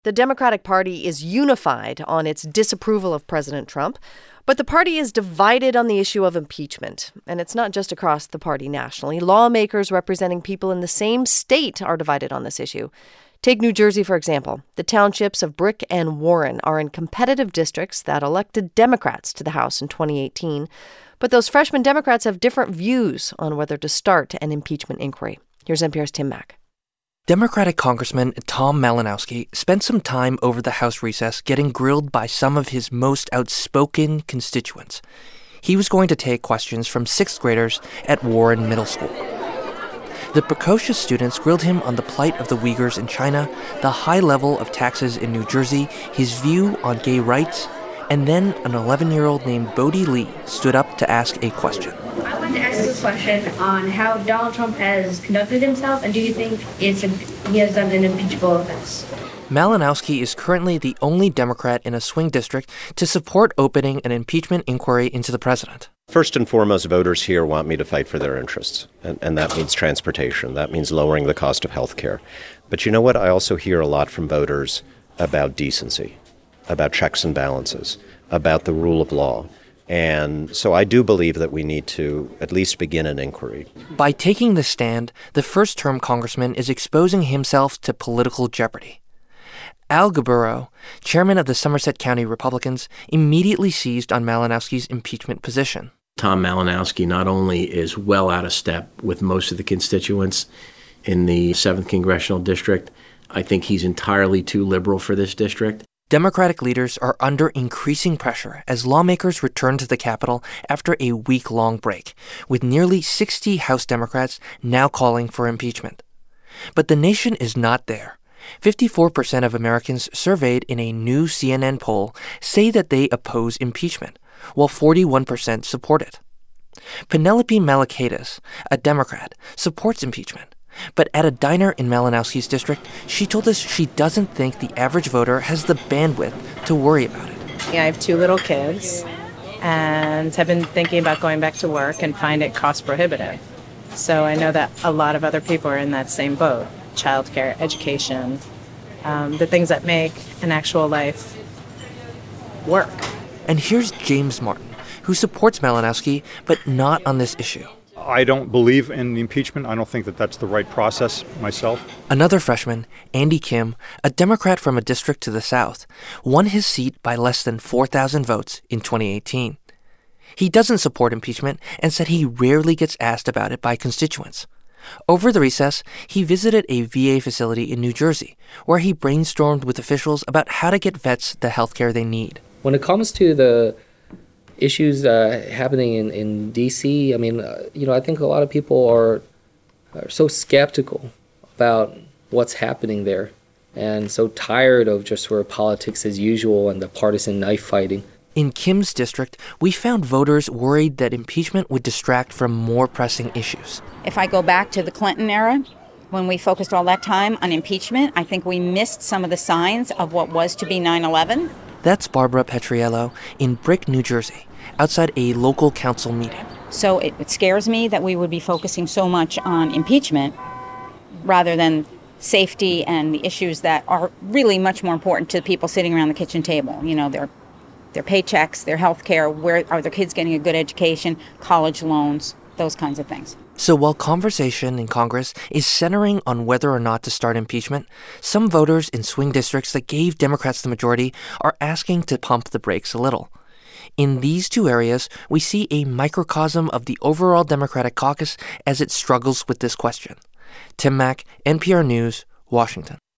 The Democratic Party is unified on its disapproval of President Trump, but the party is divided on the issue of impeachment. And it's not just across the party nationally. Lawmakers representing people in the same state are divided on this issue. Take New Jersey, for example. The townships of Brick and Warren are in competitive districts that elected Democrats to the House in 2018. But those freshman Democrats have different views on whether to start an impeachment inquiry. Here's NPR's Tim Mak. Democratic Congressman Tom Malinowski spent some time over the House recess getting grilled by some of his most outspoken constituents. He was going to take questions from sixth graders at Warren Middle School. The precocious students grilled him on the plight of the Uyghurs in China, the high level of taxes in New Jersey, his view on gay rights, and then an 11-year-old named Bodie Lee stood up to ask a question. I wanted to ask this question on how Donald Trump has conducted himself, and do you think he has done an impeachable offense? Malinowski is currently the only Democrat in a swing district to support opening an impeachment inquiry into the president. First and foremost, voters here want me to fight for their interests, and that means transportation. That means lowering the cost of health care. But you know what? I also hear a lot from voters about decency, about checks and balances, about the rule of law. And so I do believe that we need to at least begin an inquiry. By taking this stand, the first-term congressman is exposing himself to political jeopardy. Al Gaburo, chairman of the Somerset County Republicans, immediately seized on Malinowski's impeachment position. Tom Malinowski not only is well out of step with most of the constituents in the 7th Congressional District, I think he's entirely too liberal for this district. Democratic leaders are under increasing pressure as lawmakers return to the Capitol after a week-long break, with nearly 60 House Democrats now calling for impeachment. But the nation is not there. 54% of Americans surveyed in a new CNN poll say that they oppose impeachment, while 41% support it. Penelope Malakaitis, a Democrat, supports impeachment. But at a diner in Malinowski's district, she told us she doesn't think the average voter has the bandwidth to worry about it. Yeah, I have 2 little kids and have been thinking about going back to work and find it cost prohibitive. So I know that a lot of other people are in that same boat. Childcare, education, the things that make an actual life work. And here's James Martin, who supports Malinowski, but not on this issue. I don't believe in the impeachment. I don't think that that's the right process myself. Another freshman, Andy Kim, a Democrat from a district to the south, won his seat by less than 4,000 votes in 2018. He doesn't support impeachment and said he rarely gets asked about it by constituents. Over the recess, he visited a VA facility in New Jersey, where he brainstormed with officials about how to get vets the health care they need. When it comes to the issues happening in D.C., I think a lot of people are so skeptical about what's happening there and so tired of just sort of politics as usual and the partisan knife fighting. In Kim's district, we found voters worried that impeachment would distract from more pressing issues. If I go back to the Clinton era, when we focused all that time on impeachment, I think we missed some of the signs of what was to be 9/11. That's Barbara Petriello in Brick, New Jersey, outside a local council meeting. So it scares me that we would be focusing so much on impeachment rather than safety and the issues that are really much more important to the people sitting around the kitchen table. You know, their paychecks, their health care, where are their kids getting a good education, college loans, those kinds of things. So while conversation in Congress is centering on whether or not to start impeachment, some voters in swing districts that gave Democrats the majority are asking to pump the brakes a little. In these 2 areas, we see a microcosm of the overall Democratic caucus as it struggles with this question. Tim Mak, NPR News, Washington.